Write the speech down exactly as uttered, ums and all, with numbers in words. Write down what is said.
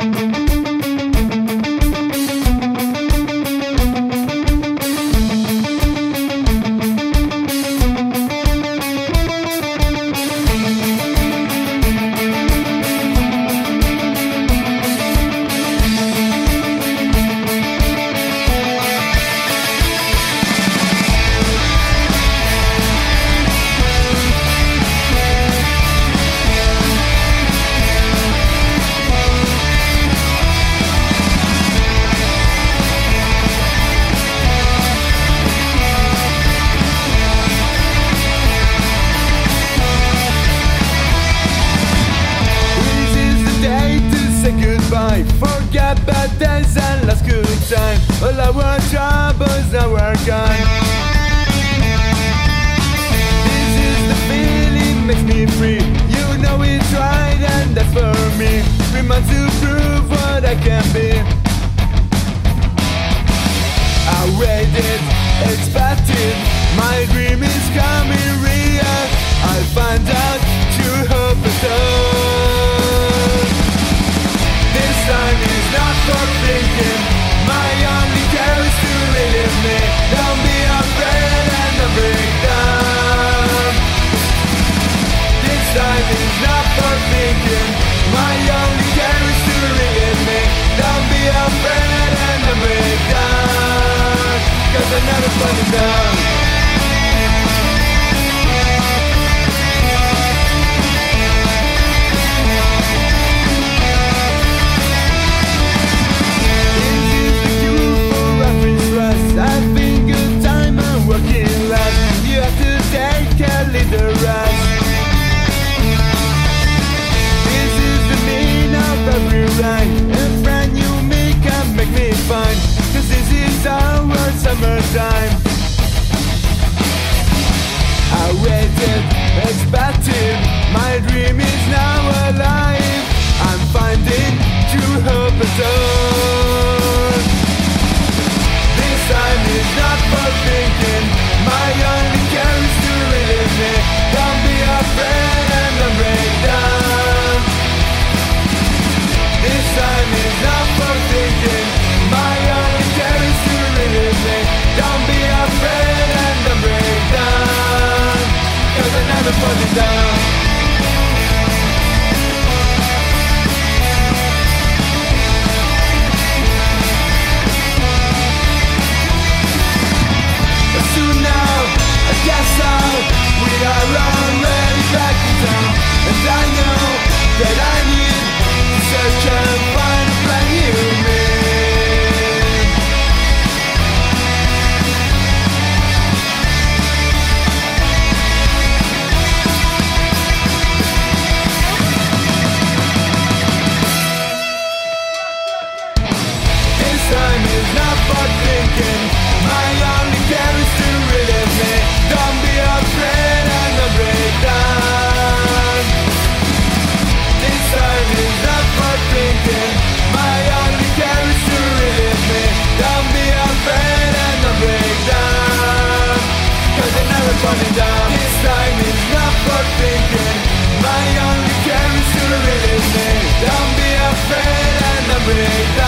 Forget bad days and last good time. All our troubles now are gone. This is the feeling, makes me free. You know it's right and that's for me. Three months to prove what I can be. I waited, expected, my dream is coming real. I'll find out true hope is done. This time is not for thinking. My only care is to relive me. Don't be afraid and don't break down. This time is not for thinking. My only care is to relive me. Don't be afraid and don't break down. Cause I never put it down. Summertime, I waited, expected, my dream is now alive. I'm finding true hope and dawn. This time is not for thinking. My only care is to relive me. Don't be afraid and don't break down. This time is not for thinking. My only care is to relive me. Don't be afraid and don't break down. Cause I never put it down. Soon now, I guess so. We are already back in town. And I know that I need to search and find a brand new me. Time is not for thinking. My only care is to relive me. Don't be afraid and don't break down. This time is not for thinking. My only care is to relive me. Don't be afraid and don't break down. Cause I never put it down. This time is not for thinking. My only care is to relive me. Don't be afraid and don't break down.